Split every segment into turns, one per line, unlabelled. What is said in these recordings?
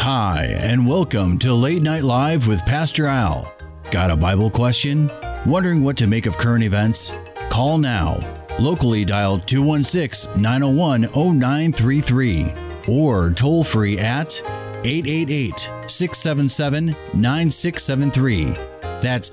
Hi, and welcome to Late Night Live with Pastor Al. Got a Bible question? Wondering what to make of current events? Call now. Locally dial 216-901-0933 or toll free at 888-677-9673. That's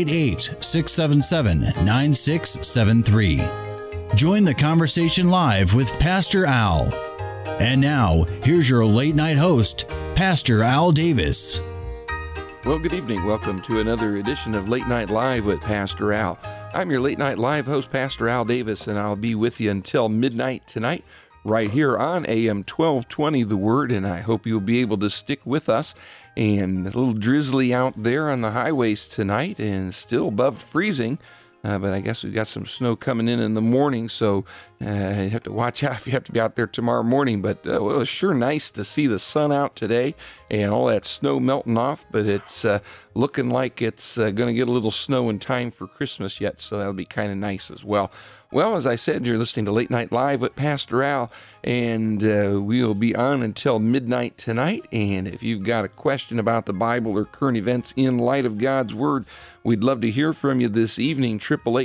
888-677-9673. Join the conversation live with Pastor Al. And now, here's your late night host, Pastor Al Davis.
Well, good evening. Welcome to another edition of Late Night Live with Pastor Al. I'm your Late Night Live host, Pastor Al Davis, and I'll be with you until midnight tonight, right here on AM 1220 The Word, and I hope you'll be able to stick with us. And a little drizzly out there on the highways tonight and still above freezing. But I guess we've got some snow coming in the morning, so you have to watch out if you have to be out there tomorrow morning. But it was sure nice to see the sun out today and all that snow melting off. But it's looking like it's going to get a little snow in time for Christmas yet, so that'll be kind of nice as well. Well, as I said, you're listening to Late Night Live with Pastor Al, and we'll be on until midnight tonight. And if you've got a question about the Bible or current events in light of God's Word, we'd love to hear from you this evening.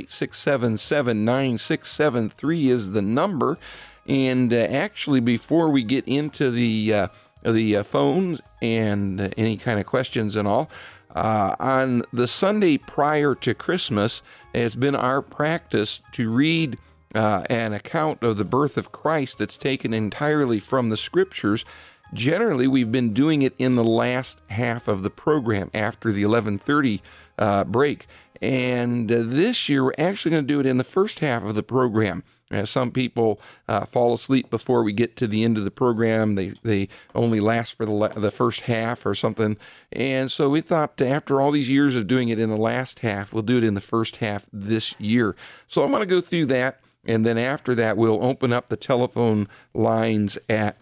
888-677-9673 is the number. And actually, before we get into the phone and any kind of questions and all, on the Sunday prior to Christmas, it's been our practice to read an account of the birth of Christ that's taken entirely from the Scriptures. Generally, we've been doing it in the last half of the program after the 11:30 break. And this year, we're actually going to do it in the first half of the program. Some people fall asleep before we get to the end of the program. They only last for the first half or something. And so we thought after all these years of doing it in the last half, we'll do it in the first half this year. So I'm going to go through that. And then after that, we'll open up the telephone lines at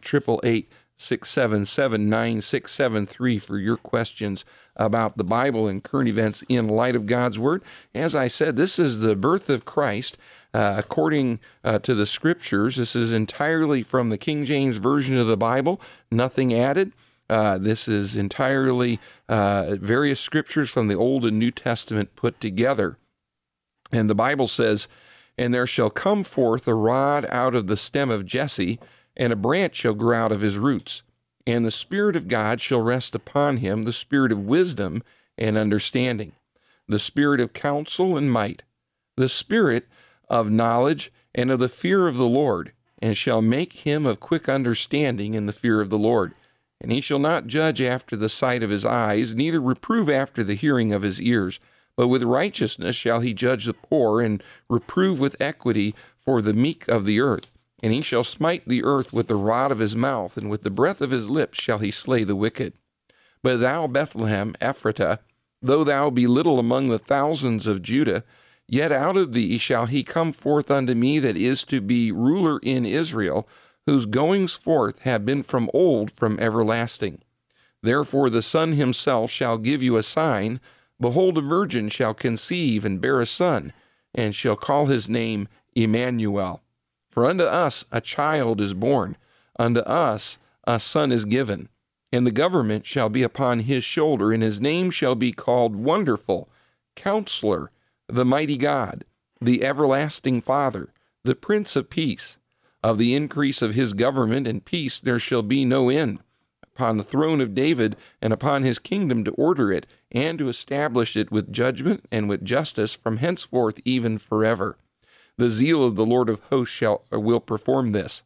888-677-9673 for your questions about the Bible and current events in light of God's Word. As I said, this is the birth of Christ. According to the Scriptures, this is entirely from the King James Version of the Bible, nothing added. This is entirely various Scriptures from the Old and New Testament put together. And the Bible says, "And there shall come forth a rod out of the stem of Jesse, and a branch shall grow out of his roots. And the Spirit of God shall rest upon him, the Spirit of wisdom and understanding, the Spirit of counsel and might, the Spirit of knowledge and of the fear of the Lord, and shall make him of quick understanding in the fear of the Lord. And he shall not judge after the sight of his eyes, neither reprove after the hearing of his ears, but with righteousness shall he judge the poor, and reprove with equity for the meek of the earth. And he shall smite the earth with the rod of his mouth, and with the breath of his lips shall he slay the wicked. But thou, Bethlehem, Ephratah, though thou be little among the thousands of Judah, yet out of thee shall he come forth unto me that is to be ruler in Israel, whose goings forth have been from old, from everlasting. Therefore the Son himself shall give you a sign. Behold, a virgin shall conceive and bear a son, and shall call his name Emmanuel. For unto us a child is born, unto us a son is given, and the government shall be upon his shoulder, and his name shall be called Wonderful, Counselor, the Mighty God, the Everlasting Father, the Prince of Peace. Of the increase of his government and peace there shall be no end, upon the throne of David and upon his kingdom, to order it and to establish it with judgment and with justice from henceforth even forever. The zeal of the Lord of hosts will perform this.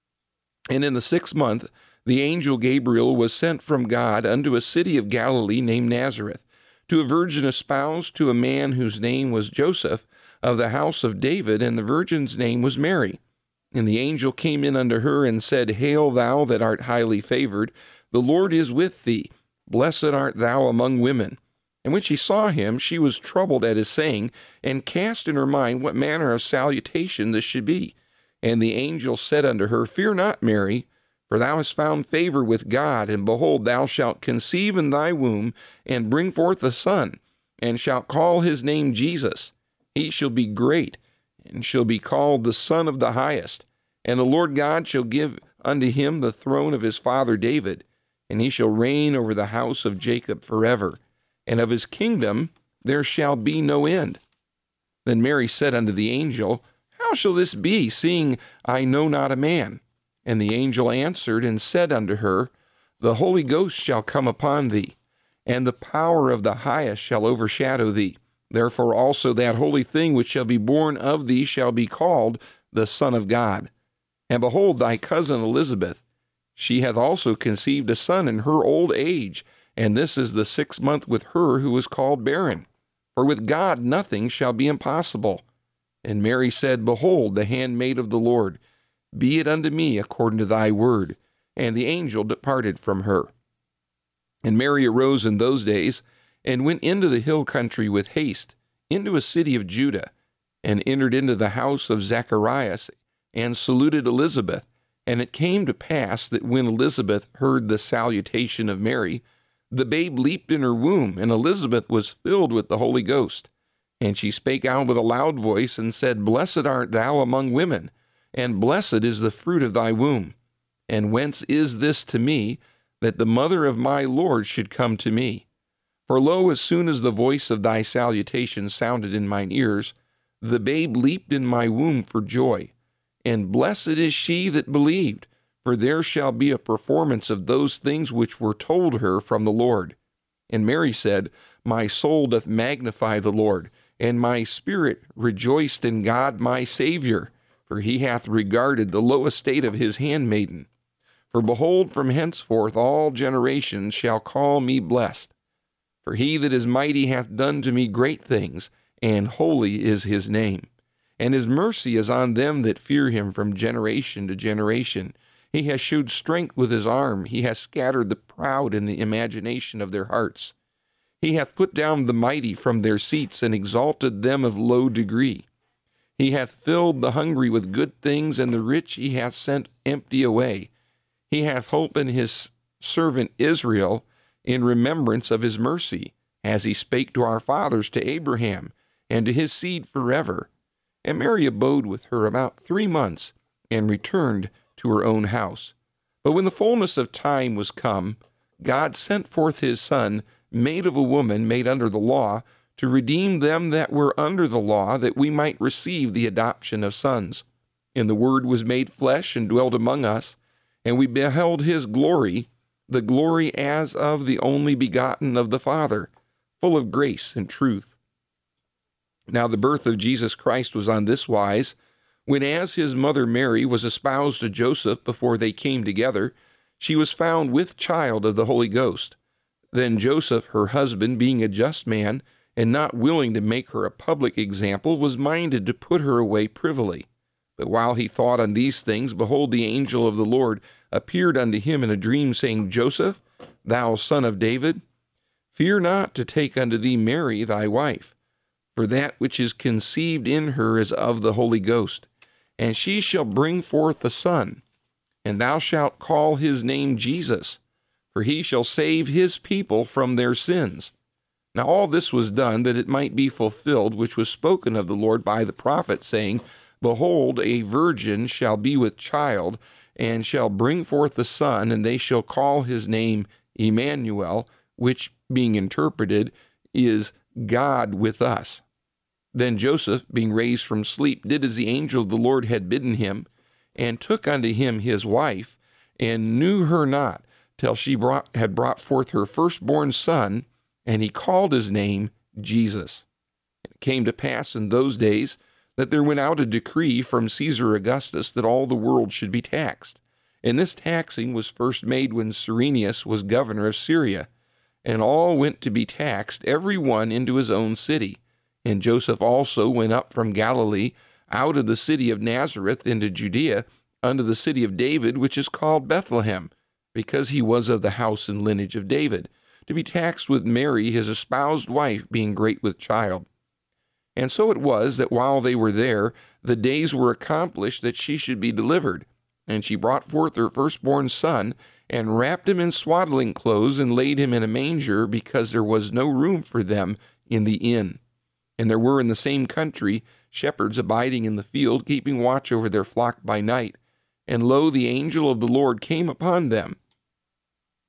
And in the 6th month the angel Gabriel was sent from God unto a city of Galilee named Nazareth, to a virgin espoused to a man whose name was Joseph, of the house of David, and the virgin's name was Mary. And the angel came in unto her and said, Hail, thou that art highly favored, the Lord is with thee. Blessed art thou among women. And when she saw him, she was troubled at his saying, and cast in her mind what manner of salutation this should be. And the angel said unto her, Fear not, Mary, for thou hast found favor with God, and behold, thou shalt conceive in thy womb, and bring forth a son, and shalt call his name Jesus. He shall be great, and shall be called the Son of the Highest. And the Lord God shall give unto him the throne of his father David, and he shall reign over the house of Jacob forever, and of his kingdom there shall be no end. Then Mary said unto the angel, How shall this be, seeing I know not a man? And the angel answered and said unto her, The Holy Ghost shall come upon thee, and the power of the highest shall overshadow thee. Therefore also that holy thing which shall be born of thee shall be called the Son of God. And behold, thy cousin Elizabeth, she hath also conceived a son in her old age, and this is the 6th month with her who is called barren. For with God nothing shall be impossible. And Mary said, Behold, the handmaid of the Lord, be it unto me according to thy word. And the angel departed from her. And Mary arose in those days, and went into the hill country with haste, into a city of Judah, and entered into the house of Zacharias, and saluted Elizabeth. And it came to pass that when Elizabeth heard the salutation of Mary, the babe leaped in her womb, and Elizabeth was filled with the Holy Ghost. And she spake out with a loud voice, and said, Blessed art thou among women, and blessed is the fruit of thy womb. And whence is this to me, that the mother of my Lord should come to me? For lo, as soon as the voice of thy salutation sounded in mine ears, the babe leaped in my womb for joy. And blessed is she that believed, for there shall be a performance of those things which were told her from the Lord. And Mary said, My soul doth magnify the Lord, and my spirit rejoiced in God my Savior, for he hath regarded the low estate of his handmaiden. For behold, from henceforth all generations shall call me blessed. For he that is mighty hath done to me great things, and holy is his name. And his mercy is on them that fear him from generation to generation. He has shewed strength with his arm. He has scattered the proud in the imagination of their hearts. He hath put down the mighty from their seats, and exalted them of low degree. He hath filled the hungry with good things, and the rich he hath sent empty away. He hath holpen his servant Israel in remembrance of his mercy, as he spake to our fathers, to Abraham, and to his seed forever. And Mary abode with her about 3 months, and returned to her own house. But when the fullness of time was come, God sent forth his Son, made of a woman, made under the law, to redeem them that were under the law, that we might receive the adoption of sons. And the Word was made flesh, and dwelt among us, and we beheld his glory, the glory as of the only begotten of the Father, full of grace and truth. Now the birth of Jesus Christ was on this wise, when as his mother Mary was espoused to Joseph before they came together, she was found with child of the Holy Ghost. Then Joseph, her husband, being a just man, and not willing to make her a public example, was minded to put her away privily. But while he thought on these things, behold, the angel of the Lord appeared unto him in a dream, saying, Joseph, thou son of David, fear not to take unto thee Mary thy wife, for that which is conceived in her is of the Holy Ghost. And she shall bring forth a son, and thou shalt call his name Jesus, for he shall save his people from their sins. Now all this was done that it might be fulfilled, which was spoken of the Lord by the prophet, saying, Behold, a virgin shall be with child, and shall bring forth a son, and they shall call his name Emmanuel, which, being interpreted, is God with us. Then Joseph, being raised from sleep, did as the angel of the Lord had bidden him, and took unto him his wife, and knew her not, till she had brought forth her firstborn son, and he called his name Jesus. It came to pass in those days that there went out a decree from Caesar Augustus that all the world should be taxed. And this taxing was first made when Cyrenius was governor of Syria. And all went to be taxed, every one into his own city. And Joseph also went up from Galilee, out of the city of Nazareth into Judea, unto the city of David, which is called Bethlehem, because he was of the house and lineage of David, to be taxed with Mary his espoused wife, being great with child. And so it was that while they were there, the days were accomplished that she should be delivered. And she brought forth her firstborn son, and wrapped him in swaddling clothes, and laid him in a manger, because there was no room for them in the inn. And there were in the same country shepherds abiding in the field, keeping watch over their flock by night. And lo, the angel of the Lord came upon them,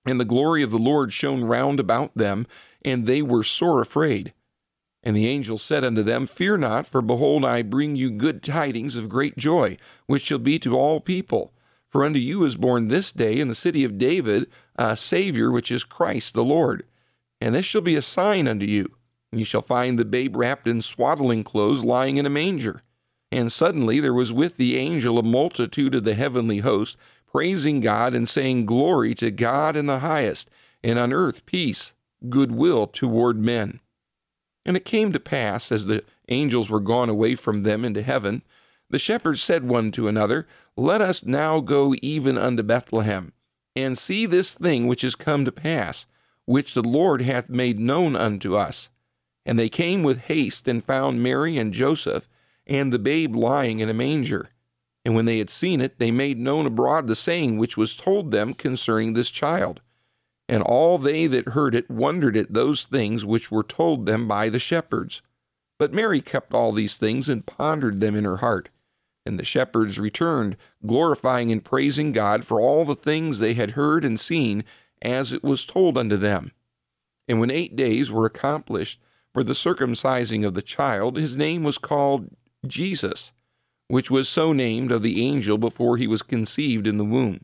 And the glory of the Lord shone round about them, and they were sore afraid. And the angel said unto them, Fear not, for behold, I bring you good tidings of great joy, which shall be to all people. For unto you is born this day in the city of David a Savior, which is Christ the Lord. And this shall be a sign unto you. Ye shall find the babe wrapped in swaddling clothes, lying in a manger. And suddenly there was with the angel a multitude of the heavenly host, praising God and saying, Glory to God in the highest, and on earth peace, goodwill toward men. And it came to pass, as the angels were gone away from them into heaven, the shepherds said one to another, Let us now go even unto Bethlehem, and see this thing which is come to pass, which the Lord hath made known unto us. And they came with haste, and found Mary and Joseph, and the babe lying in a manger. And when they had seen it, they made known abroad the saying which was told them concerning this child. And all they that heard it wondered at those things which were told them by the shepherds. But Mary kept all these things and pondered them in her heart. And the shepherds returned, glorifying and praising God for all the things they had heard and seen, as it was told unto them. And when 8 days were accomplished for the circumcising of the child, his name was called Jesus, which was so named of the angel before he was conceived in the womb.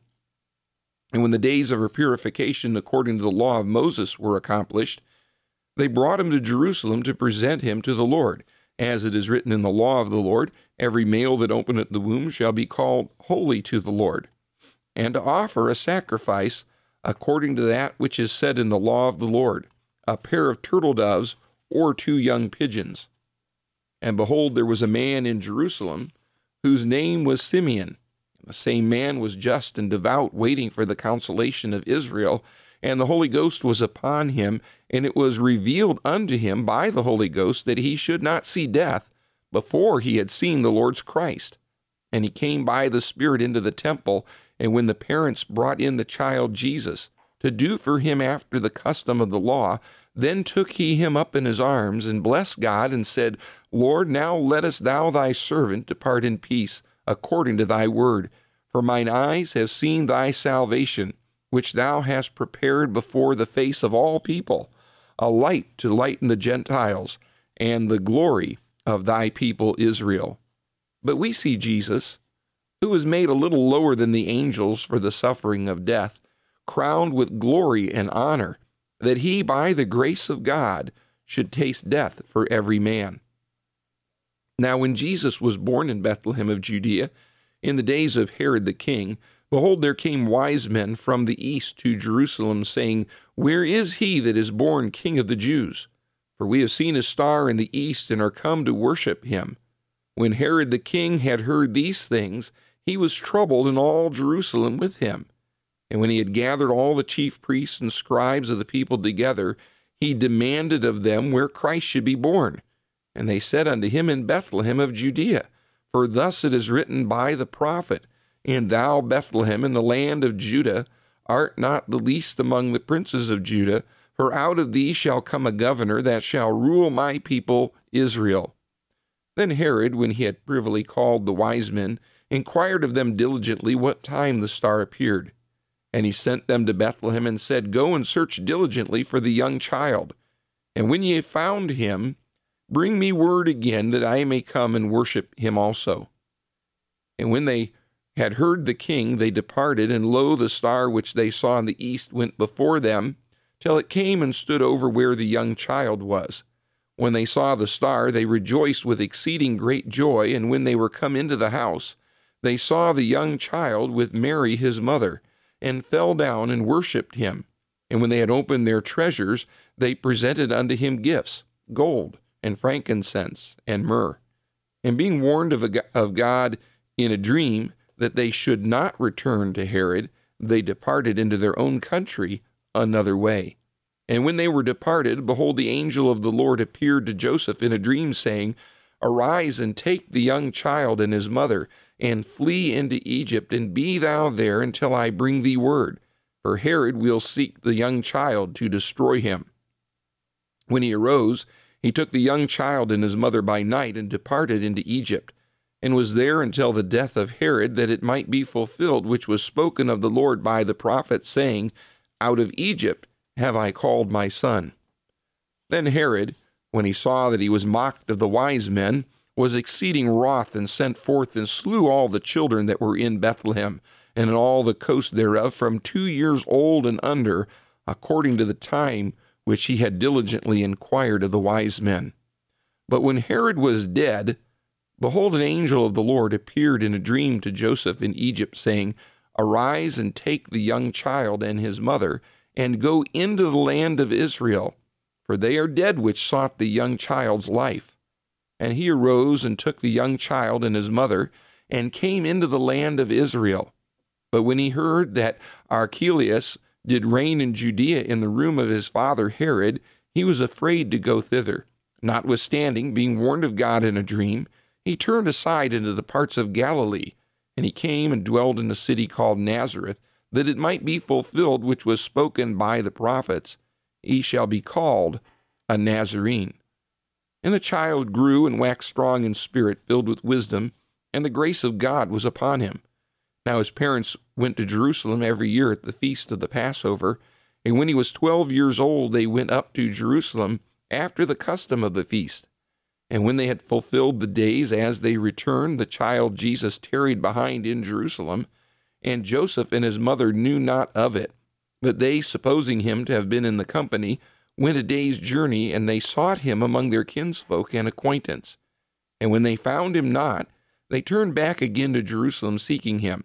And when the days of her purification according to the law of Moses were accomplished, they brought him to Jerusalem to present him to the Lord. As it is written in the law of the Lord, every male that openeth the womb shall be called holy to the Lord, and to offer a sacrifice according to that which is said in the law of the Lord, a pair of turtle doves or 2 young pigeons. And behold, there was a man in Jerusalem whose name was Simeon. The same man was just and devout, waiting for the consolation of Israel, and the Holy Ghost was upon him, and it was revealed unto him by the Holy Ghost that he should not see death before he had seen the Lord's Christ. And he came by the Spirit into the temple, and when the parents brought in the child Jesus to do for him after the custom of the law, then took he him up in his arms, and blessed God, and said, Lord, now lettest thou thy servant depart in peace, according to thy word. For mine eyes have seen thy salvation, which thou hast prepared before the face of all people, a light to lighten the Gentiles, and the glory of thy people Israel. But we see Jesus, who was made a little lower than the angels for the suffering of death, crowned with glory and honor, that he, by the grace of God, should taste death for every man. Now when Jesus was born in Bethlehem of Judea, in the days of Herod the king, behold, there came wise men from the east to Jerusalem, saying, Where is he that is born King of the Jews? For we have seen his star in the east, and are come to worship him. When Herod the king had heard these things, he was troubled, and all Jerusalem with him. And when he had gathered all the chief priests and scribes of the people together, he demanded of them where Christ should be born. And they said unto him, In Bethlehem of Judea. For thus it is written by the prophet, And thou, Bethlehem, in the land of Judah, art not the least among the princes of Judah, for out of thee shall come a governor that shall rule my people Israel. Then Herod, when he had privily called the wise men, inquired of them diligently what time the star appeared. And he sent them to Bethlehem, and said, Go and search diligently for the young child. And when ye have found him, bring me word again, that I may come and worship him also. And when they had heard the king, they departed, and lo, the star which they saw in the east went before them, till it came and stood over where the young child was. When they saw the star, they rejoiced with exceeding great joy, and when they were come into the house, they saw the young child with Mary his mother, and fell down and worshipped him. And when they had opened their treasures, they presented unto him gifts, gold, and frankincense, and myrrh. And being warned of God in a dream that they should not return to Herod, they departed into their own country another way. And when they were departed, behold, the angel of the Lord appeared to Joseph in a dream, saying, Arise and take the young child and his mother, and flee into Egypt, and be thou there until I bring thee word. For Herod will seek the young child to destroy him. When he arose, he took the young child and his mother by night, and departed into Egypt, and was there until the death of Herod, that it might be fulfilled which was spoken of the Lord by the prophet, saying, Out of Egypt have I called my son." Then Herod, when he saw that he was mocked of the wise men, was exceeding wroth, and sent forth and slew all the children that were in Bethlehem, and in all the coast thereof, from 2 years old and under, according to the time which he had diligently inquired of the wise men. But when Herod was dead, behold, an angel of the Lord appeared in a dream to Joseph in Egypt, saying, "Arise and take the young child and his mother, and go into the land of Israel, for they are dead which sought the young child's life." And he arose and took the young child and his mother, and came into the land of Israel. But when he heard that Archelaus did reign in Judea in the room of his father Herod, he was afraid to go thither. Notwithstanding, being warned of God in a dream, he turned aside into the parts of Galilee, and he came and dwelt in a city called Nazareth, that it might be fulfilled which was spoken by the prophets, "He shall be called a Nazarene." And the child grew and waxed strong in spirit, filled with wisdom, and the grace of God was upon him. Now his parents went to Jerusalem every year at the feast of the Passover, and when he was 12 years old, they went up to Jerusalem after the custom of the feast. And when they had fulfilled the days as they returned, the child Jesus tarried behind in Jerusalem, and Joseph and his mother knew not of it. But they, supposing him to have been in the company, went a day's journey, and they sought him among their kinsfolk and acquaintance. And when they found him not, they turned back again to Jerusalem, seeking him.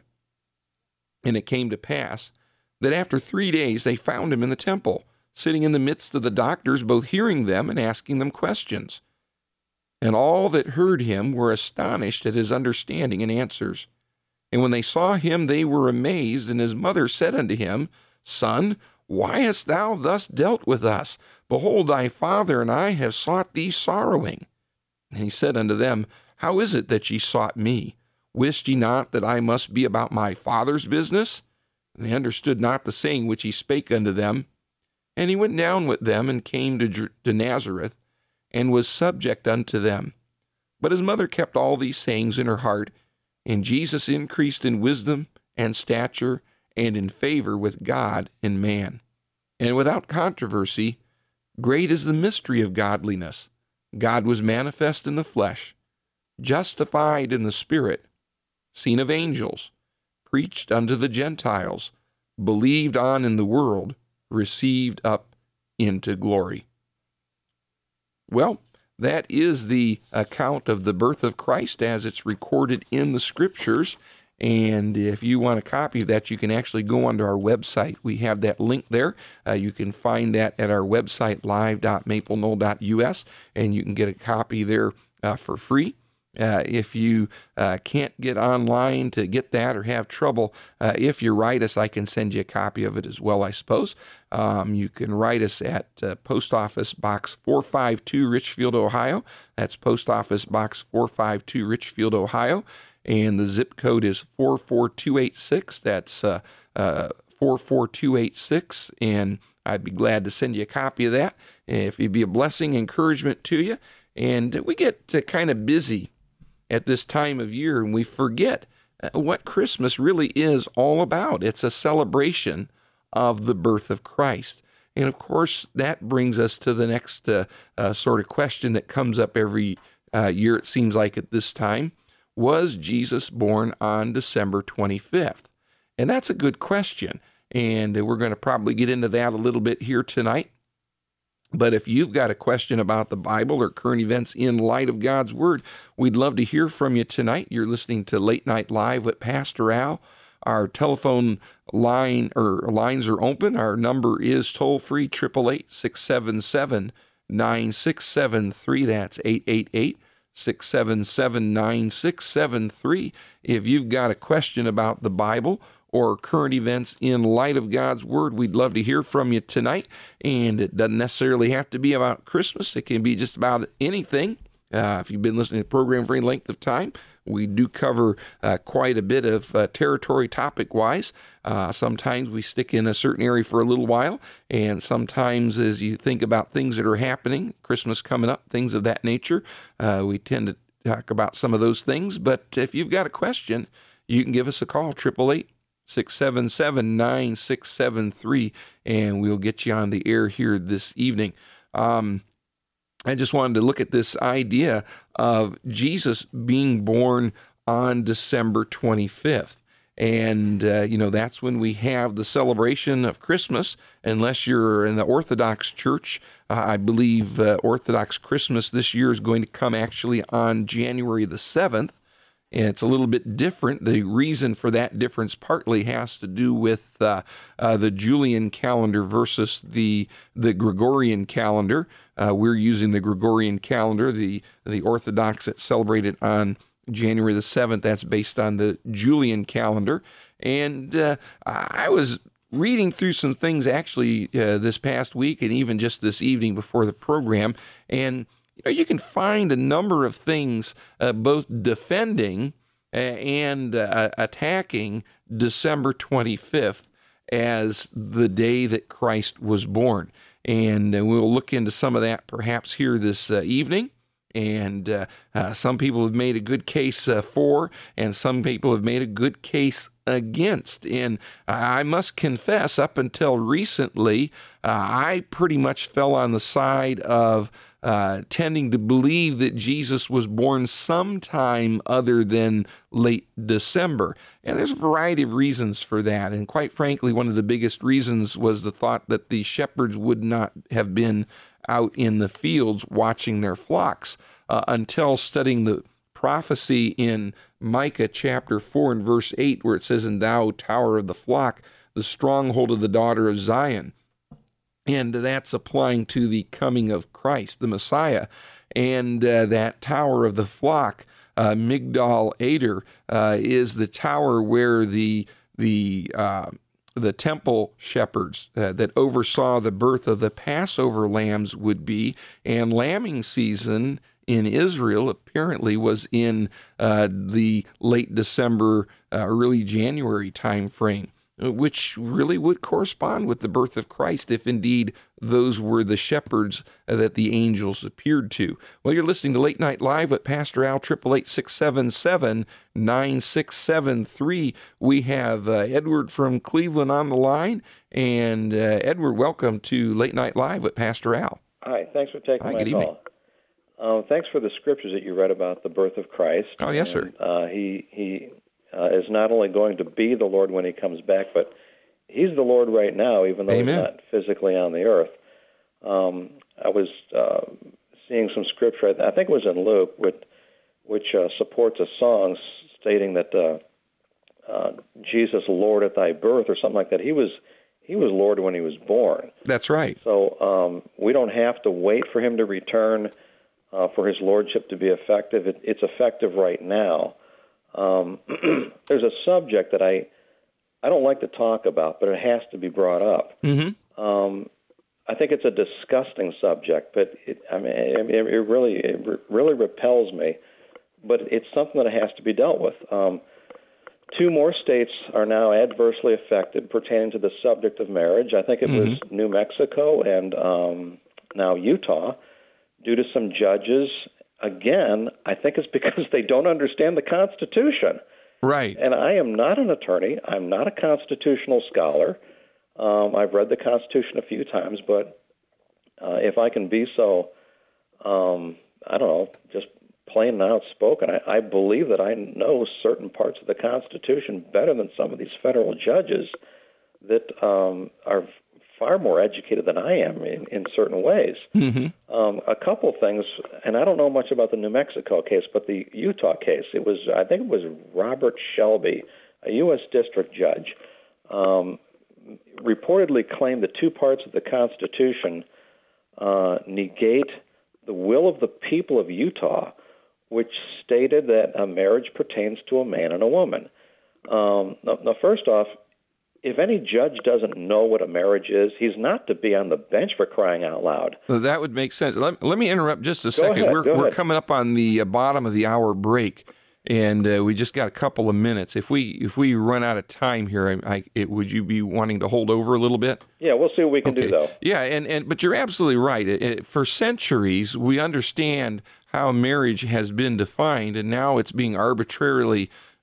And it came to pass that after 3 days they found him in the temple, sitting in the midst of the doctors, both hearing them and asking them questions. And all that heard him were astonished at his understanding and answers. And when they saw him, they were amazed. And his mother said unto him, "Son, why hast thou thus dealt with us? Behold, thy father and I have sought thee sorrowing." And he said unto them, "How is it that ye sought me? Wist ye not that I must be about my father's business?" And they understood not the saying which he spake unto them. And he went down with them, and came to Nazareth, and was subject unto them. But his mother kept all these sayings in her heart. And Jesus increased in wisdom and stature, and in favor with God and man. And without controversy, great is the mystery of godliness. God was manifest in the flesh, justified in the Spirit, seen of angels, preached unto the Gentiles, believed on in the world, received up into glory. Well, that is the account of the birth of Christ as it's recorded in the Scriptures. And if you want a copy of that, you can actually go onto our website. We have that link there. You can find that at our website, live.mapleknoll.us, and you can get a copy there for free. If you can't get online to get that or have trouble, if you write us, I can send you a copy of it as well, I suppose. You can write us at Post Office Box 452, Richfield, Ohio. That's Post Office Box 452, Richfield, Ohio. And the zip code is 44286. That's 44286. And I'd be glad to send you a copy of that if it'd be a blessing, encouragement to you. And we get kind of busy at this time of year, and we forget what Christmas really is all about. It's a celebration of the birth of Christ. And of course, that brings us to the next sort of question that comes up every year, it seems like at this time. Was Jesus born on December 25th? And that's a good question. And we're going to probably get into that a little bit here tonight. But if you've got a question about the Bible or current events in light of God's Word, we'd love to hear from you tonight. You're listening to Late Night Live with Pastor Al. Our telephone line or lines are open. Our number is toll-free, 888-677-9673. That's 888-677-9673. If you've got a question about the Bible or current events in light of God's Word, we'd love to hear from you tonight. And it doesn't necessarily have to be about Christmas. It can be just about anything. If you've been listening to the program for any length of time, we do cover quite a bit of territory topic-wise. Sometimes we stick in a certain area for a little while, and sometimes as you think about things that are happening, Christmas coming up, things of that nature, we tend to talk about some of those things. But if you've got a question, you can give us a call, 888 677-9673, and we'll get you on the air here this evening. I just wanted to look at this idea of Jesus being born on December 25th. And, that's when we have the celebration of Christmas. Unless you're in the Orthodox Church, I believe Orthodox Christmas this year is going to come actually on January the 7th. And it's a little bit different. The reason for that difference partly has to do with the Julian calendar versus the Gregorian calendar. We're using the Gregorian calendar. The Orthodox that celebrate it on January the 7th, that's based on the Julian calendar. And I was reading through some things actually this past week and even just this evening before the program. And you can find a number of things both defending and attacking December 25th as the day that Christ was born. And we'll look into some of that perhaps here this evening. And some people have made a good case for, and some people have made a good case against. And I must confess, up until recently, I pretty much fell on the side of tending to believe that Jesus was born sometime other than late December. And there's a variety of reasons for that. And quite frankly, one of the biggest reasons was the thought that the shepherds would not have been out in the fields watching their flocks until studying the prophecy in Micah chapter 4 and verse 8, where it says, "And thou, tower of the flock, the stronghold of the daughter of Zion." And that's applying to the coming of Christ, the Messiah. And that tower of the flock, Migdal Eder, is the tower where the temple shepherds that oversaw the birth of the Passover lambs would be. And lambing season in Israel apparently was in the late December, early January time frame, which really would correspond with the birth of Christ if indeed those were the shepherds that the angels appeared to. Well, you're listening to Late Night Live with Pastor Al, 888-677-9673. We have Edward from Cleveland on the line. And Edward, welcome to Late Night Live with Pastor Al.
Hi, thanks for taking my
good
call. Thanks for the scriptures that you read about the birth of Christ.
Oh, yes, sir.
He is not only going to be the Lord when he comes back, but he's the Lord right now, even though
Amen.
He's not physically on the earth. I was seeing some scripture, I think it was in Luke, which supports a song stating that Jesus, Lord at thy birth, or something like that. He was Lord when he was born.
That's right.
So we don't have to wait for him to return for his lordship to be effective. It's effective right now. There's a subject that I don't like to talk about, but it has to be brought up.
Mm-hmm.
I think it's a disgusting subject, but it really repels me. But it's something that has to be dealt with. 2 more states are now adversely affected pertaining to the subject of marriage. I think it was New Mexico and now Utah, due to some judges. Again, I think it's because they don't understand the Constitution.
Right.
And I am not an attorney. I'm not a constitutional scholar. I've read the Constitution a few times, but if I can be so, I don't know, just plain and outspoken, I believe that I know certain parts of the Constitution better than some of these federal judges that are far more educated than I am in certain ways.
Mm-hmm.
A couple things, and I don't know much about the New Mexico case, but the Utah case, I think it was Robert Shelby, a U.S. district judge, reportedly claimed that 2 parts of the Constitution negate the will of the people of Utah, which stated that a marriage pertains to a man and a woman. Now, first off, if any judge doesn't know what a marriage is, he's not to be on the bench, for crying out loud.
Well, that would make sense. Let me interrupt just a second.
Go
We're
ahead.
coming up on the bottom of the hour break, and we just got a couple of minutes. If we run out of time here, would you be wanting to hold over a little bit?
Yeah, we'll see what we can do, though.
Yeah, but you're absolutely right. For centuries, we understand how marriage has been defined, and now it's being arbitrarily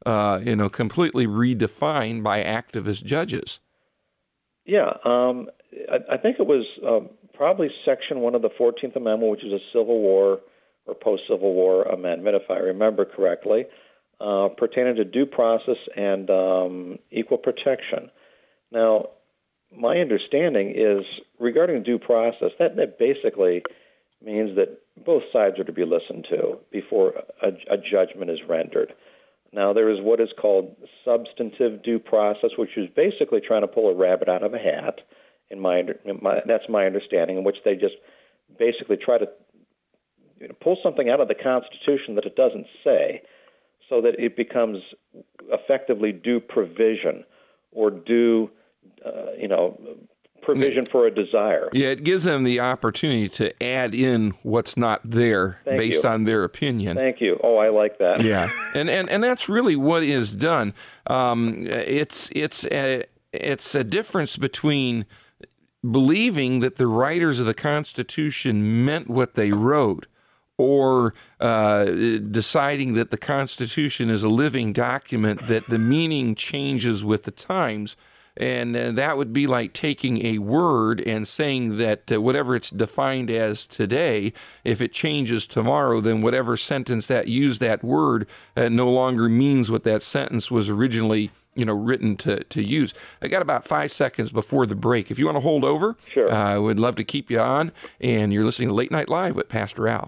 completely redefined by activist judges.
Yeah, I think it was probably Section 1 of the 14th Amendment, which is a Civil War or post-Civil War amendment, if I remember correctly, pertaining to due process and equal protection. Now, my understanding is regarding due process, that basically means that both sides are to be listened to before a judgment is rendered. Now, there is what is called substantive due process, which is basically trying to pull a rabbit out of a hat. That's my understanding, in which they just basically try to pull something out of the Constitution that it doesn't say, so that it becomes effectively due provision or due, provision for a desire.
Yeah, it gives them the opportunity to add in what's not there based on their opinion.
Thank you. Oh, I like that.
Yeah, and that's really what is done. It's a difference between believing that the writers of the Constitution meant what they wrote, or deciding that the Constitution is a living document, that the meaning changes with the times. And that would be like taking a word and saying that whatever it's defined as today, if it changes tomorrow, then whatever sentence that used that word no longer means what that sentence was originally written to use. I got about 5 seconds before the break. If you want to hold over,
sure.
I would love to keep you on. And you're listening to Late Night Live with Pastor Al.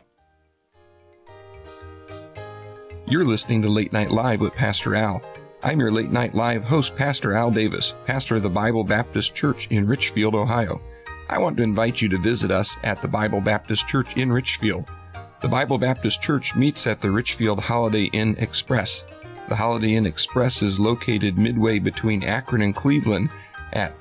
You're listening to Late Night Live with Pastor Al. I'm your Late Night Live host, Pastor Al Davis, pastor of the Bible Baptist Church in Richfield, Ohio. I want to invite you to visit us at the Bible Baptist Church in Richfield. The Bible Baptist Church meets at the Richfield Holiday Inn Express. The Holiday Inn Express is located midway between Akron and Cleveland at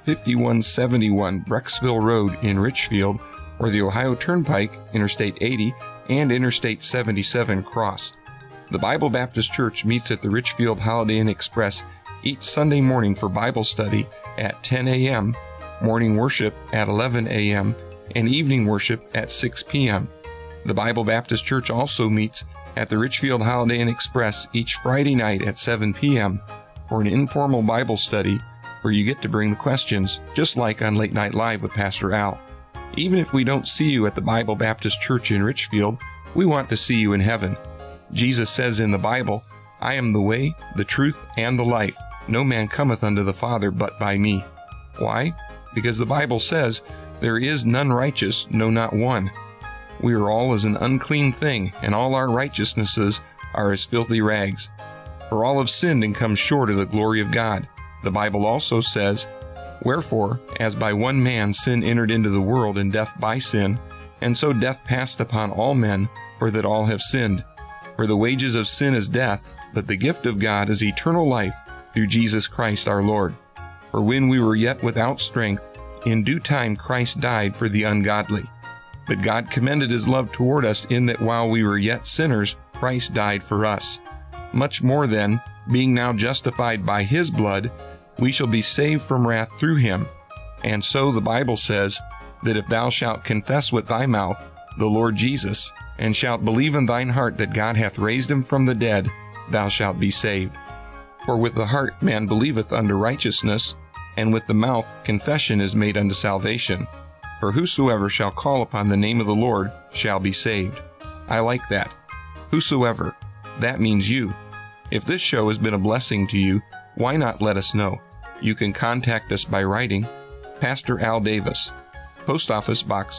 5171 Brecksville Road in Richfield, where the Ohio Turnpike, Interstate 80, and Interstate 77 cross. The Bible Baptist Church meets at the Richfield Holiday Inn Express each Sunday morning for Bible study at 10 a.m., morning worship at 11 a.m., and evening worship at 6 p.m. The Bible Baptist Church also meets at the Richfield Holiday Inn Express each Friday night at 7 p.m. for an informal Bible study where you get to bring the questions, just like on Late Night Live with Pastor Al. Even if we don't see you at the Bible Baptist Church in Richfield, we want to see you in heaven. Jesus says in the Bible, "I am the way, the truth, and the life. No man cometh unto the Father but by me." Why? Because the Bible says, "There is none righteous, no, not one." We are all as an unclean thing, and all our righteousnesses are as filthy rags. For all have sinned and come short of the glory of God. The Bible also says, "Wherefore, as by one man sin entered into the world, and death by sin, and so death passed upon all men, for that all have sinned. For the wages of sin is death, but the gift of God is eternal life through Jesus Christ our Lord. For when we were yet without strength, in due time Christ died for the ungodly. But God commended his love toward us in that while we were yet sinners, Christ died for us. Much more then, being now justified by his blood, we shall be saved from wrath through him. And so the Bible says that if thou shalt confess with thy mouth the Lord Jesus, and shalt believe in thine heart that God hath raised him from the dead, thou shalt be saved. For with the heart man believeth unto righteousness, and with the mouth confession is made unto salvation. For whosoever shall call upon the name of the Lord shall be saved." I like that. Whosoever. That means you. If this show has been a blessing to you, why not let us know? You can contact us by writing Pastor Al Davis, Post Office Box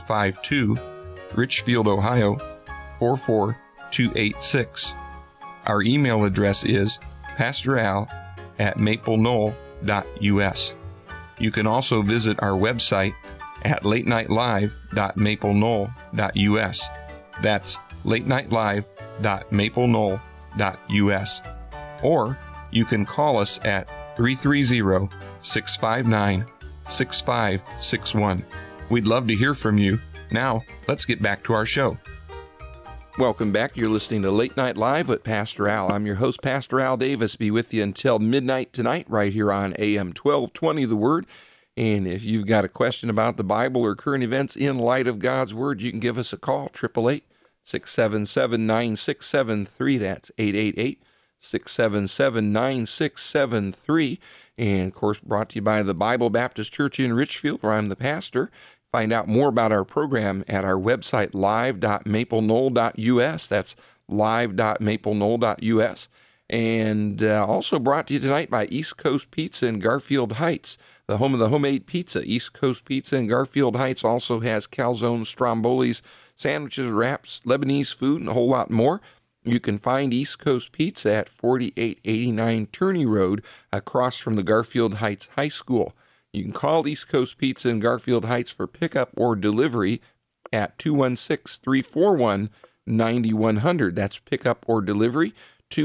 452, Richfield, Ohio 44286. Our email address is pastoral@maplenoknoll.us. You can also visit our website at latenightlive.maplenoknoll.us. That's latenightlive.maplenoknoll.us. Or you can call us at 330-659-6561. We'd love to hear from you. Now, let's get back to our show. Welcome back. You're listening to Late Night Live with Pastor Al. I'm your host, Pastor Al Davis. Be with you until midnight tonight, right here on AM 1220 The Word. And if you've got a question about the Bible or current events in light of God's Word, you can give us a call, 888-677-9673. That's 617-9673. And, of course, brought to you by the Bible Baptist Church in Richfield, where I'm the pastor. Find out more about our program at our website, live.mapleknoll.us. That's live.mapleknoll.us. And also brought to you tonight by East Coast Pizza in Garfield Heights, the home of the homemade pizza. East Coast Pizza in Garfield Heights also has calzones, strombolis, sandwiches, wraps, Lebanese food, and a whole lot more. You can find East Coast Pizza at 4889 Turney Road, across from the Garfield Heights High School. You can call East Coast Pizza in Garfield Heights for pickup or delivery at 216-341-9100. That's pickup or delivery,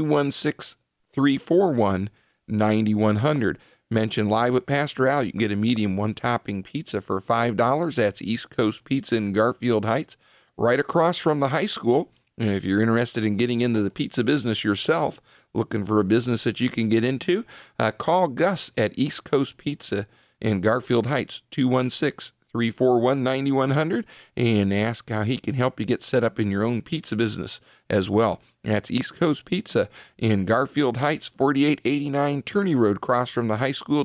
216-341-9100. Mention Live with Pastor Al. You can get a medium one-topping pizza for $5. That's East Coast Pizza in Garfield Heights, right across from the high school. And if you're interested in getting into the pizza business yourself, looking for a business that you can get into, call Gus at East Coast Pizza in Garfield Heights, 216-341-9100, and ask how he can help you get set up in your own pizza business as well. That's East Coast Pizza in Garfield Heights, 4889 Turney Road, across from the high school,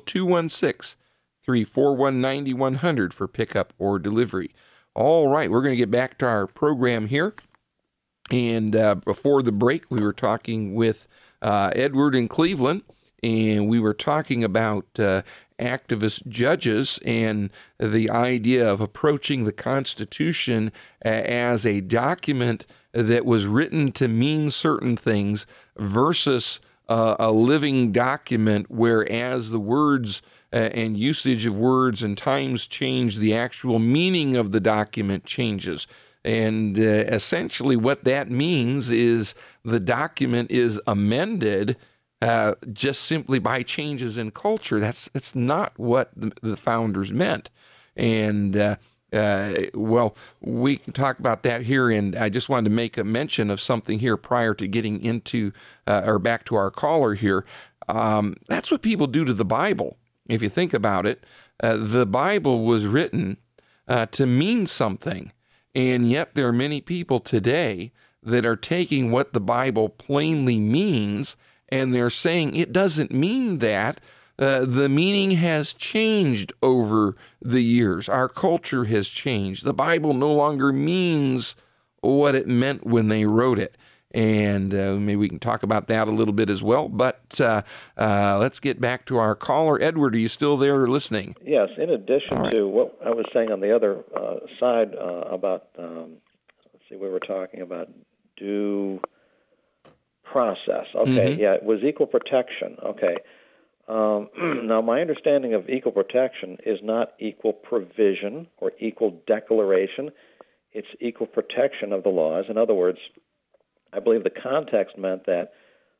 216-341-9100 for pickup or delivery. All right, we're going to get back to our program here. And before the break, we were talking with Edward in Cleveland, and we were talking about activist judges and the idea of approaching the Constitution as a document that was written to mean certain things versus a living document where, as the words and usage of words and times change, the actual meaning of the document changes. And essentially what that means is the document is amended just simply by changes in culture. That's not what the founders meant. And, well, we can talk about that here, and I just wanted to make a mention of something here prior to getting into, or back to our caller here. That's what people do to the Bible. If you think about it, the Bible was written to mean something, and yet there are many people today that are taking what the Bible plainly means and they're saying it doesn't mean that. The meaning has changed over the years. Our culture has changed. The Bible no longer means what it meant when they wrote it. And maybe we can talk about that a little bit as well. But let's get back to our caller. Edward, are you still there listening?
Yes. In addition to what I was saying on the other side about, we were talking about due process. Okay, yeah, it was equal protection. Okay. Now, my understanding of equal protection is not equal provision or equal declaration. It's equal protection of the laws. In other words, I believe the context meant that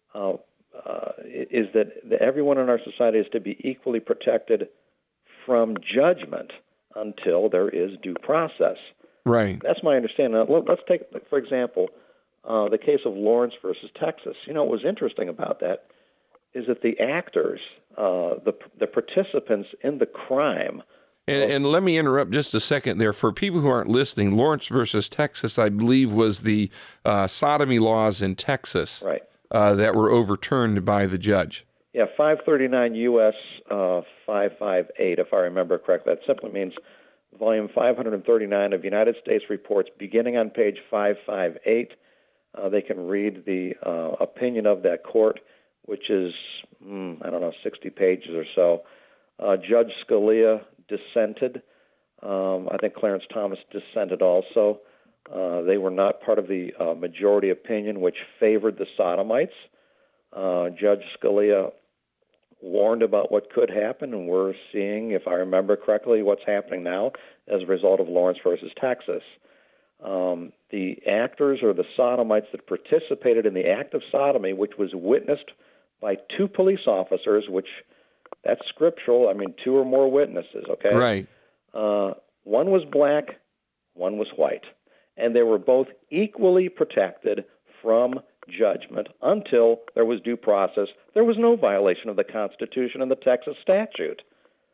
is that everyone in our society is to be equally protected from judgment until there is due process.
Right.
That's my understanding. Now, let's take, for example, the case of Lawrence versus Texas. You know, what was interesting about that is that the actors, the participants in the crime.
And let me interrupt just a second there. For people who aren't listening, Lawrence versus Texas, I believe, was the sodomy laws in Texas,
right,
that were overturned by the judge.
Yeah, 539 U.S. 558, if I remember correctly. That simply means volume 539 of United States Reports, beginning on page 558. They can read the opinion of that court, which is, 60 pages or so. Judge Scalia dissented. I think Clarence Thomas dissented also. They were not part of the majority opinion, which favored the sodomites. Judge Scalia warned about what could happen, and we're seeing, if I remember correctly, what's happening now as a result of Lawrence versus Texas. The actors or the sodomites that participated in the act of sodomy, which was witnessed by two police officers, which that's scriptural. I mean, two or more witnesses, okay?
Right.
One was black, one was white. And they were both equally protected from judgment until there was due process. There was no violation of the Constitution and the Texas statute.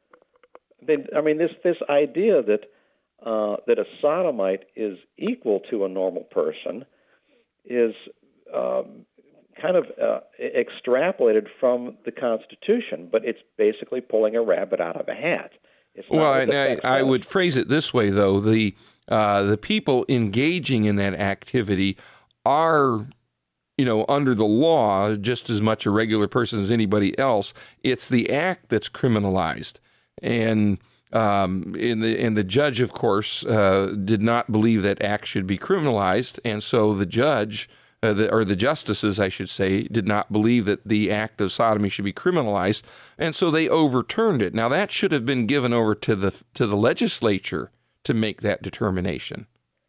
This idea that a sodomite is equal to a normal person is kind of extrapolated from the Constitution, but it's basically pulling a rabbit out of a hat.
Well, I would phrase it this way, though. The people engaging in that activity are, under the law, just as much a regular person as anybody else. It's the act that's criminalized. And the judge, of course, did not believe that act should be criminalized. And so the judge, or the justices, I should say, did not believe that the act of sodomy should be criminalized, and so they overturned it. Now, that should have been given over to the legislature to make that determination,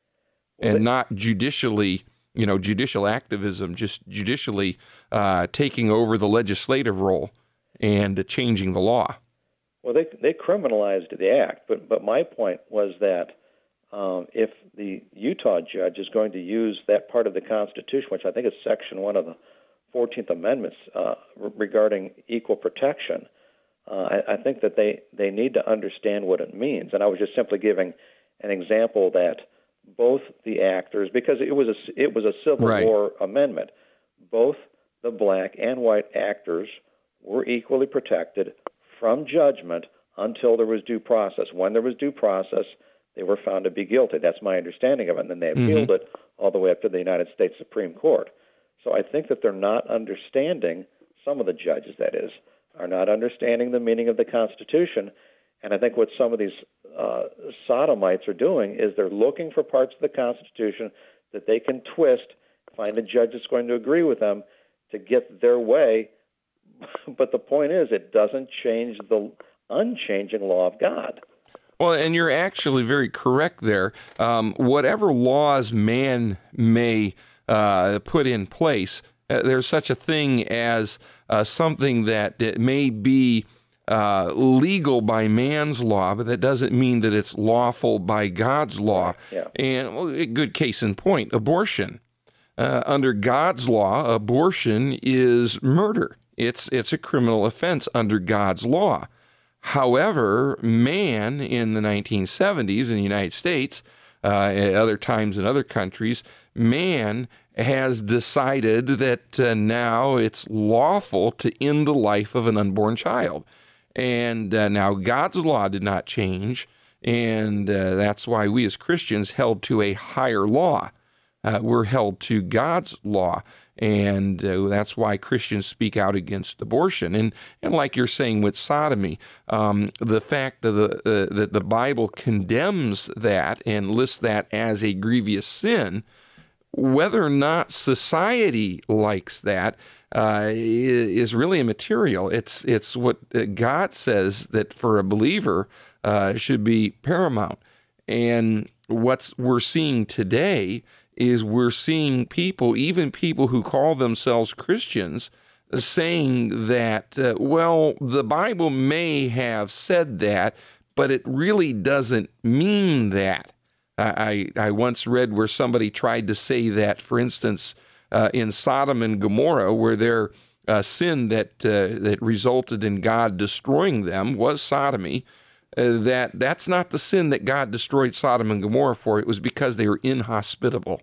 and not judicially, judicial activism, just judicially taking over the legislative role and changing the law.
Well, they criminalized the act, but my point was that if the Utah judge is going to use that part of the Constitution, which I think is Section 1 of the 14th Amendment regarding equal protection, I think that they need to understand what it means. And I was just simply giving an example that both the actors, because it was a Civil War amendment, both the black and white actors were equally protected from judgment until there was due process. When there was due process, they were found to be guilty. That's my understanding of it. And then they appealed it all the way up to the United States Supreme Court. So I think that they're not understanding, some of the judges, that is, are not understanding the meaning of the Constitution. And I think what some of these sodomites are doing is they're looking for parts of the Constitution that they can twist, find a judge that's going to agree with them to get their way. But the point is, it doesn't change the unchanging law of God.
Well, and you're actually very correct there. Whatever laws man may put in place, there's such a thing as something that may be legal by man's law, but that doesn't mean that it's lawful by God's law.
Yeah.
And a good case in point, abortion. Under God's law, abortion is murder. It's a criminal offense under God's law. However, man in the 1970s in the United States, at other times in other countries, man has decided that now it's lawful to end the life of an unborn child. And now God's law did not change, and that's why we as Christians held to a higher law. We're held to God's law. And that's why Christians speak out against abortion. And like you're saying with sodomy, the fact of that the Bible condemns that and lists that as a grievous sin, whether or not society likes that is really immaterial. It's what God says that for a believer should be paramount. And what we're seeing today is we're seeing people, even people who call themselves Christians, saying that, well, the Bible may have said that, but it really doesn't mean that. I once read where somebody tried to say that, for instance, in Sodom and Gomorrah, where their sin that resulted in God destroying them was sodomy, that's not the sin that God destroyed Sodom and Gomorrah for. It was because they were inhospitable.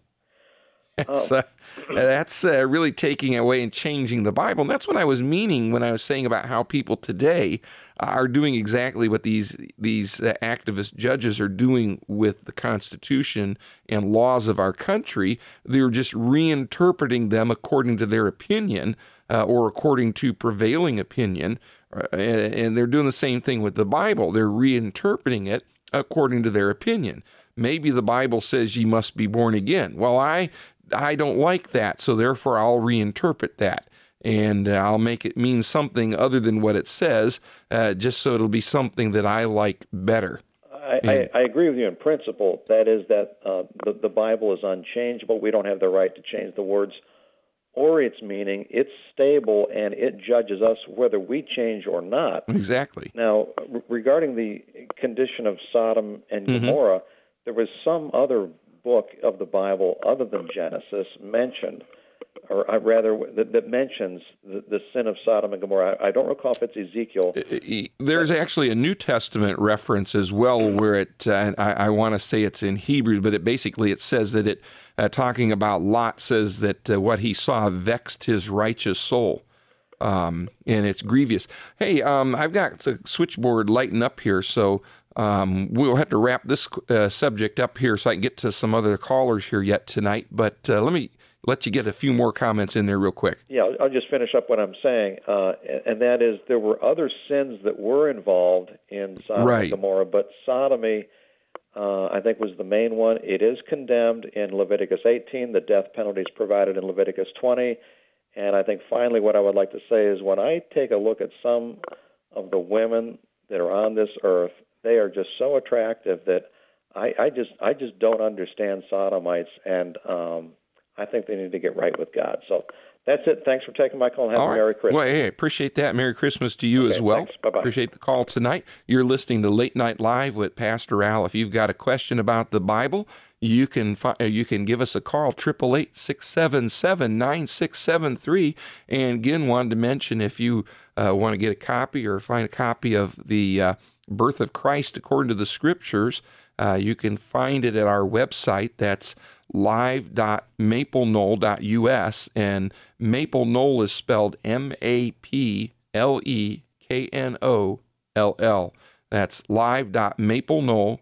That's really taking away and changing the Bible. And that's what I was meaning when I was saying about how people today are doing exactly what these activist judges are doing with the Constitution and laws of our country. They're just reinterpreting them according to their opinion or according to prevailing opinion. And they're doing the same thing with the Bible. They're reinterpreting it according to their opinion. Maybe the Bible says ye must be born again. Well, I don't like that, so therefore I'll reinterpret that, and I'll make it mean something other than what it says, just so it'll be something that I like better.
I agree with you in principle. That is that the Bible is unchangeable. We don't have the right to change the words or its meaning. It's stable, and it judges us whether we change or not.
Exactly.
Now, regarding the condition of Sodom and Gomorrah, there was some other book of the Bible other than Genesis mentioned or rather that mentions the sin of Sodom and Gomorrah. I don't recall if it's Ezekiel.
There's actually a New Testament reference as well where it, I want to say it's in Hebrews, but it says that it, talking about Lot, says that what he saw vexed his righteous soul. And it's grievous. Hey, I've got the switchboard lighting up here, so we'll have to wrap this subject up here so I can get to some other callers here yet tonight. But let me let you get a few more comments in there real quick.
Yeah, I'll just finish up what I'm saying, and that is there were other sins that were involved in Sodom and Gomorrah, but sodomy, I think, was the main one. It is condemned in Leviticus 18. The death penalty is provided in Leviticus 20. And I think finally what I would like to say is when I take a look at some of the women that are on this earth, they are just so attractive that I just don't understand sodomites, and I think they need to get right with God. So that's it. Thanks for taking my call. Have a Merry Christmas.
Well, hey, I appreciate that. Merry Christmas to you as well.
Thanks. Bye-bye.
Appreciate the call tonight. You're listening to Late Night Live with Pastor Al. If you've got a question about the Bible, you can give us a call, 888-677-9673. And again, wanted to mention if you want to get a copy or find a copy of the Birth of Christ according to the Scriptures, you can find it at our website. That's live.mapleknoll.us, and Maple Knoll is spelled MAPLEKNOLL. That's live.mapleknoll,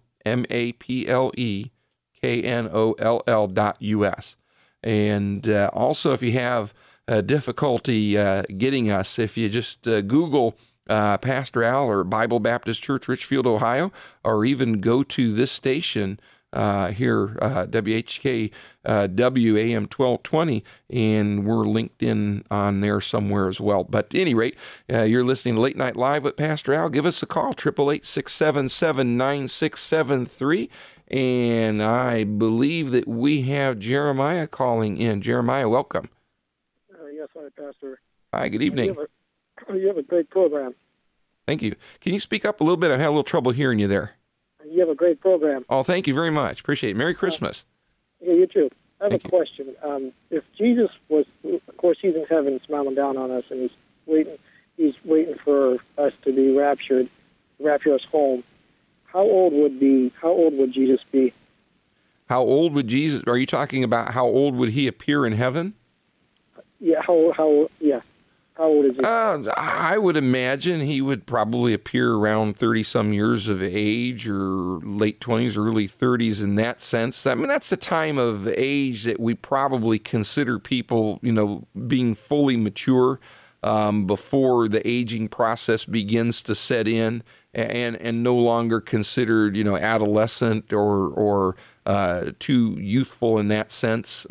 MAPLEKNOLL.us. And also, if you have difficulty getting us, if you just Google Pastor Al or Bible Baptist Church, Richfield, Ohio, or even go to this station here, WHKW AM 1220, and we're linked in on there somewhere as well. But at any rate, you're listening to Late Night Live with Pastor Al. Give us a call, 888-677-9673. And I believe that we have Jeremiah calling in. Jeremiah, welcome.
Yes, hi, Pastor.
Hi, good evening.
You have a great program.
Thank you. Can you speak up a little bit? I had a little trouble hearing you there.
You have a great program.
Oh, thank you very much. Appreciate it. Merry Christmas.
Yeah, you too. I have
Thank
a question. If Jesus was, of course, he's in heaven smiling down on us, and he's waiting for us to be rapture us home. How old would Jesus be?
How old would Jesus? Are you talking about how old would he appear in heaven?
Yeah. How old is he?
I would imagine he would probably appear around 30-some years of age, or late 20s, early 30s in that sense. I mean, that's the time of age that we probably consider people, being fully mature before the aging process begins to set in, and no longer considered, adolescent or too youthful in that sense.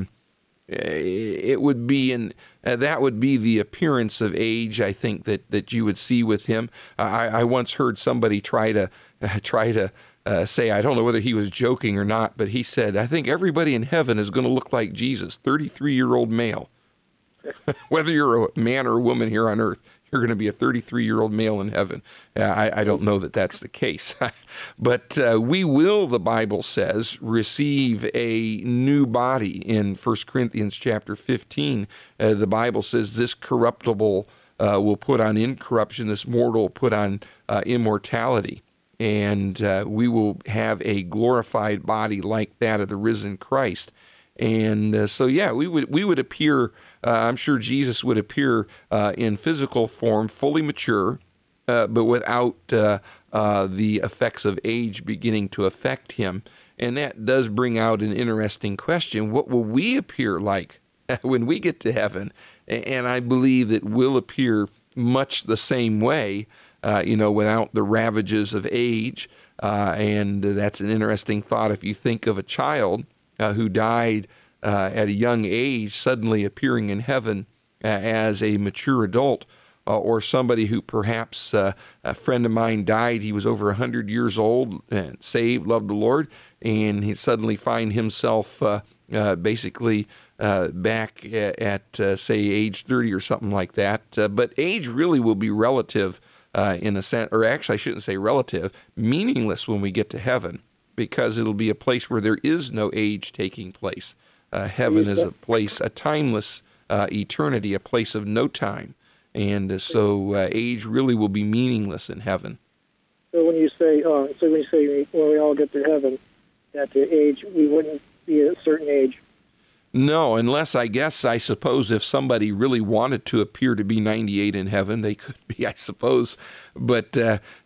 It would be that would be the appearance of age, I think, that you would see with him. I once heard somebody try to say, I don't know whether he was joking or not, but he said, I think everybody in heaven is going to look like Jesus, 33-year-old male. Whether you're a man or a woman here on earth, you're going to be a 33-year-old male in heaven. I don't know that that's the case. But we will, the Bible says, receive a new body. In 1 Corinthians chapter 15, the Bible says this corruptible will put on incorruption, this mortal will put on immortality. And we will have a glorified body like that of the risen Christ. And so, we would appear, I'm sure Jesus would appear in physical form, fully mature, but without the effects of age beginning to affect him. And that does bring out an interesting question. What will we appear like when we get to heaven? And I believe that we'll appear much the same way, without the ravages of age. And that's an interesting thought if you think of a child who died at a young age suddenly appearing in heaven as a mature adult, or somebody who perhaps a friend of mine died. He was over 100 years old and saved, loved the Lord, and he suddenly find himself basically back at say, age 30 or something like that. But age really will be relative in a sense, or actually I shouldn't say relative, meaningless when we get to heaven, because it'll be a place where there is no age taking place. heaven is a place, a timeless eternity, a place of no time. And so age really will be meaningless in heaven.
So when you say, when we all get to heaven, that the age, we wouldn't be a certain age.
No, unless I suppose if somebody really wanted to appear to be 98 in heaven, they could be, I suppose. But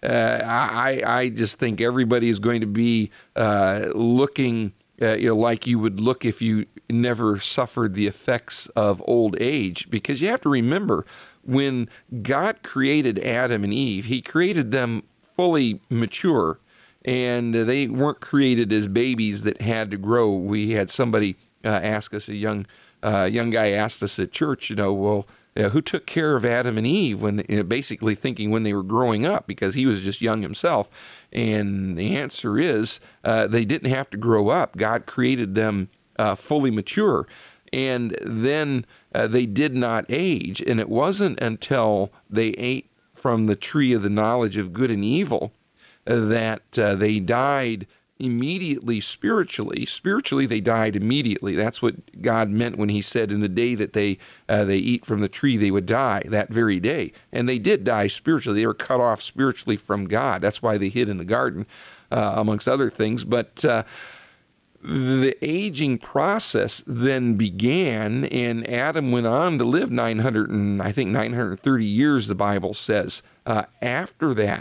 I just think everybody is going to be looking like you would look if you never suffered the effects of old age. Because you have to remember, when God created Adam and Eve, he created them fully mature, and they weren't created as babies that had to grow. We had somebody ask us, a young guy asked us at church, who took care of Adam and Eve when, basically thinking when they were growing up, because he was just young himself. And the answer is they didn't have to grow up. God created them fully mature. And then they did not age. And it wasn't until they ate from the tree of the knowledge of good and evil that they died immediately spiritually. Spiritually, they died immediately. That's what God meant when he said in the day that they eat from the tree, they would die that very day. And they did die spiritually. They were cut off spiritually from God. That's why they hid in the garden, amongst other things. But the aging process then began, and Adam went on to live 930 years, the Bible says, after that.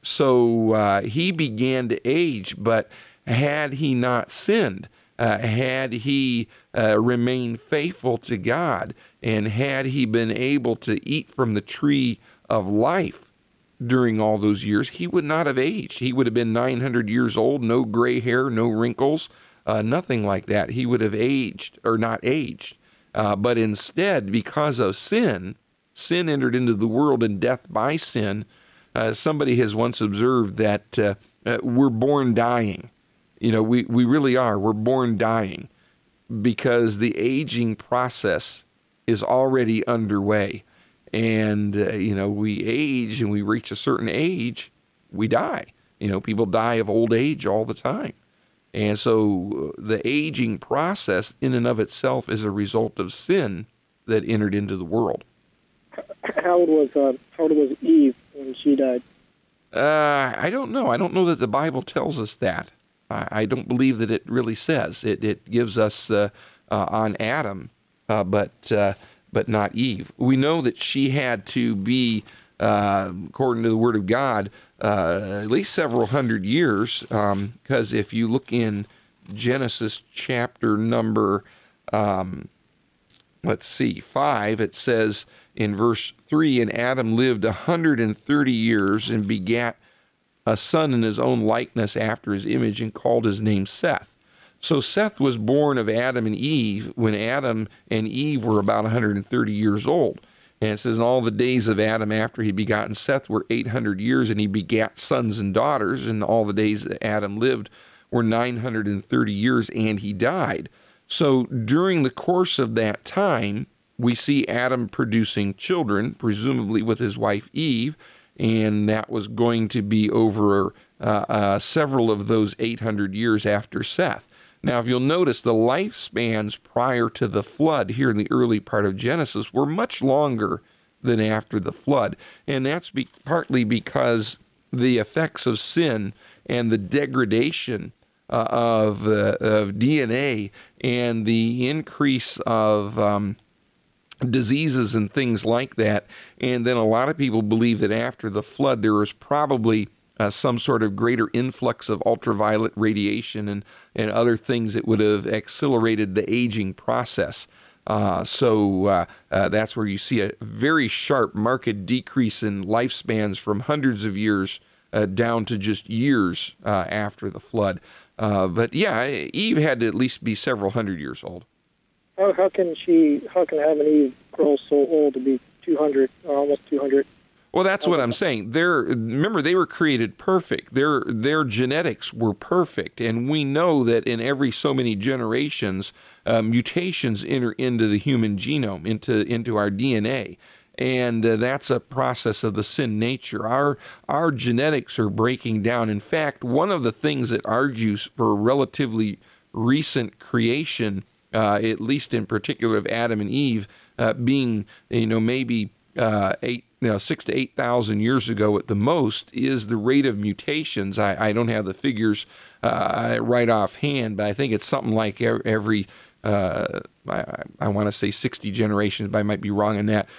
So he began to age, but had he not sinned, had he remained faithful to God, and had he been able to eat from the tree of life during all those years, he would not have aged. He would have been 900 years old, no gray hair, no wrinkles, nothing like that. He would have aged, or not aged. But instead, because of sin entered into the world, and death by sin. Somebody has once observed that we're born dying. We really are. We're born dying because the aging process is already underway. And, we age, and we reach a certain age, we die. People die of old age all the time. And so the aging process in and of itself is a result of sin that entered into the world.
How old was Eve when she died?
I don't know. I don't know that the Bible tells us that. I don't believe that it really says. It gives us on Adam, but not Eve. We know that she had to be, according to the Word of God, at least several hundred years, because if you look in Genesis chapter number, 5, it says in verse 3, and Adam lived 130 years and begat a son in his own likeness after his image, and called his name Seth. So Seth was born of Adam and Eve when Adam and Eve were about 130 years old. And it says, and all the days of Adam after he begotten Seth were 800 years, and he begat sons and daughters, and all the days that Adam lived were 930 years, and he died. So during the course of that time, we see Adam producing children, presumably with his wife Eve, and that was going to be over several of those 800 years after Seth. Now, if you'll notice, the lifespans prior to the flood here in the early part of Genesis were much longer than after the flood, and that's partly because the effects of sin and the degradation of DNA and the increase of diseases and things like that. And then a lot of people believe that after the flood, there was probably some sort of greater influx of ultraviolet radiation and other things that would have accelerated the aging process. So that's where you see a very sharp, marked decrease in lifespans from hundreds of years down to just years after the flood. But yeah, Eve had to at least be several hundred years old.
How can Adam and Eve grow so old to be 200, almost 200?
Well, that's what I'm saying. Remember, they were created perfect. Their genetics were perfect, and we know that in every so many generations, mutations enter into the human genome, into our DNA, and that's a process of the sin nature. Our genetics are breaking down. In fact, one of the things that argues for relatively recent creation at least in particular of Adam and Eve, being, maybe 6,000 to 8,000 years ago at the most, is the rate of mutations. I don't have the figures right offhand, but I think it's something like every I want to say 60 generations, but I might be wrong on that.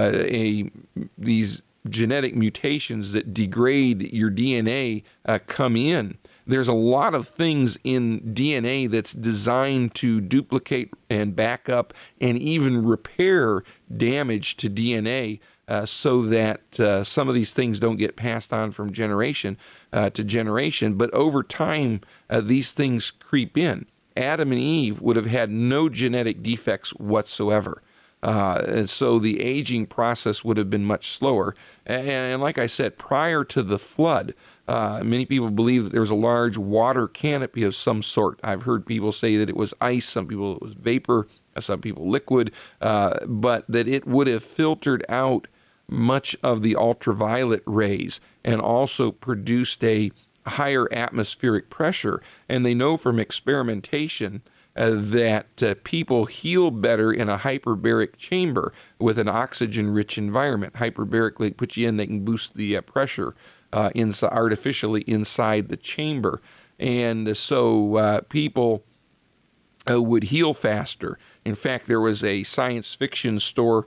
These genetic mutations that degrade your DNA come in. There's a lot of things in DNA that's designed to duplicate and back up and even repair damage to DNA so that some of these things don't get passed on from generation to generation. But over time, these things creep in. Adam and Eve would have had no genetic defects whatsoever. And so the aging process would have been much slower. And like I said, prior to the flood, many people believe that there was a large water canopy of some sort. I've heard people say that it was ice, some people it was vapor, some people liquid, but that it would have filtered out much of the ultraviolet rays and also produced a higher atmospheric pressure. And they know from experimentation that people heal better in a hyperbaric chamber with an oxygen-rich environment. Hyperbaric, they put you in, they can boost the pressure artificially inside the chamber. And so people would heal faster. In fact, there was a science fiction story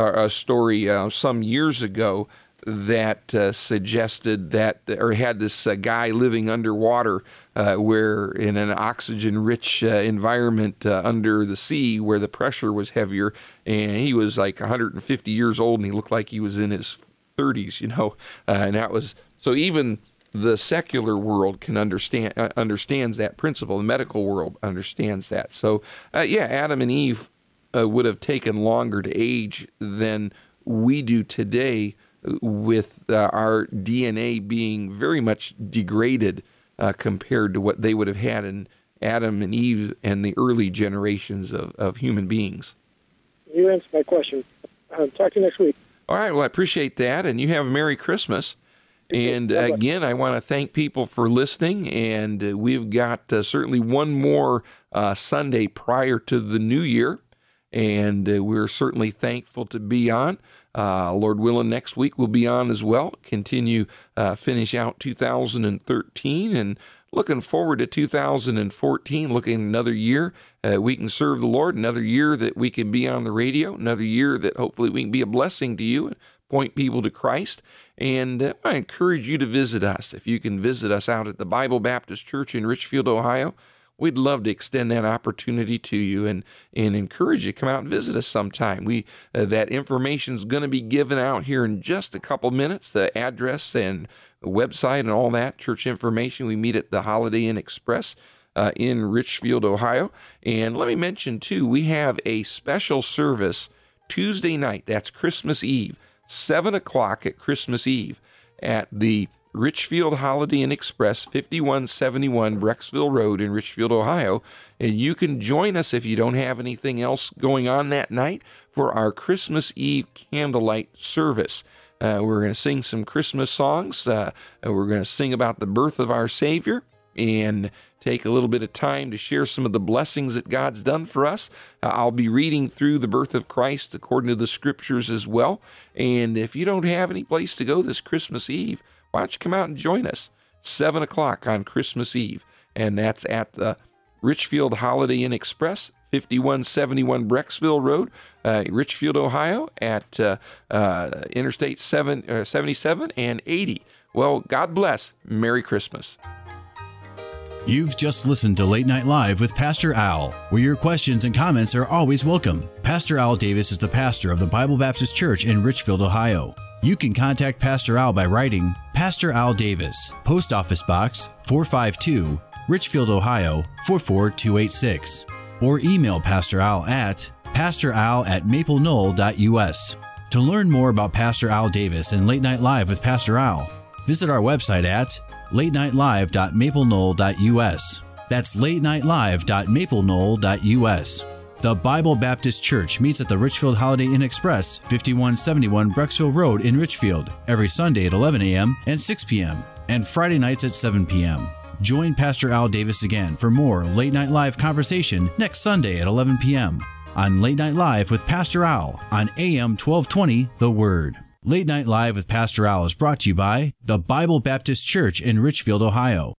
some years ago that suggested that, or had this guy living underwater where in an oxygen-rich environment under the sea where the pressure was heavier, and he was like 150 years old and he looked like he was in his 30s, and that was, so even the secular world can understands that principle. The medical world understands that. So Adam and Eve would have taken longer to age than we do today, with our DNA being very much degraded compared to what they would have had in Adam and Eve and the early generations of human beings.
You answered my question. Talk to you next week.
All right, well, I appreciate that, and you have a Merry Christmas. And again, I want to thank people for listening, and we've got certainly one more Sunday prior to the new year, and we're certainly thankful to be on. Lord willing, next week we'll be on as well, finish out 2013, and looking forward to 2014, looking at another year we can serve the Lord, another year that we can be on the radio, another year that hopefully we can be a blessing to you and point people to Christ. And I encourage you to visit us. If you can visit us out at the Bible Baptist Church in Richfield, Ohio, we'd love to extend that opportunity to you and encourage you to come out and visit us sometime. That information is going to be given out here in just a couple minutes, the address and the website and all that, church information. We meet at the Holiday Inn Express in Richfield, Ohio. And let me mention, too, we have a special service Tuesday night. That's Christmas Eve, 7 o'clock at Christmas Eve at the Richfield Holiday Inn Express, 5171 Brecksville Road in Richfield, Ohio. And you can join us if you don't have anything else going on that night for our Christmas Eve candlelight service. We're going to sing some Christmas songs. We're going to sing about the birth of our Savior and take a little bit of time to share some of the blessings that God's done for us. I'll be reading through the birth of Christ according to the scriptures as well. And if you don't have any place to go this Christmas Eve, why don't you come out and join us? 7 o'clock on Christmas Eve. And that's at the Richfield Holiday Inn Express, 5171 Brecksville Road, Richfield, Ohio, at Interstate 77 and 80. Well, God bless. Merry Christmas.
You've just listened to Late Night Live with Pastor Al, where your questions and comments are always welcome. Pastor Al Davis is the pastor of the Bible Baptist Church in Richfield, Ohio. You can contact Pastor Al by writing Pastor Al Davis, Post Office Box 452, Richfield, Ohio 44286, or email Pastor Al at pastoral@mapleknoll.us. To learn more about Pastor Al Davis and Late Night Live with Pastor Al, visit our website at latenightlive.mapleknoll.us. That's latenightlive.mapleknoll.us. The Bible Baptist Church meets at the Richfield Holiday Inn Express, 5171 Brecksville Road in Richfield, every Sunday at 11 a.m. and 6 p.m., and Friday nights at 7 p.m. Join Pastor Al Davis again for more Late Night Live conversation next Sunday at 11 p.m. on Late Night Live with Pastor Al on AM 1220 The Word. Late Night Live with Pastor Al is brought to you by the Bible Baptist Church in Richfield, Ohio.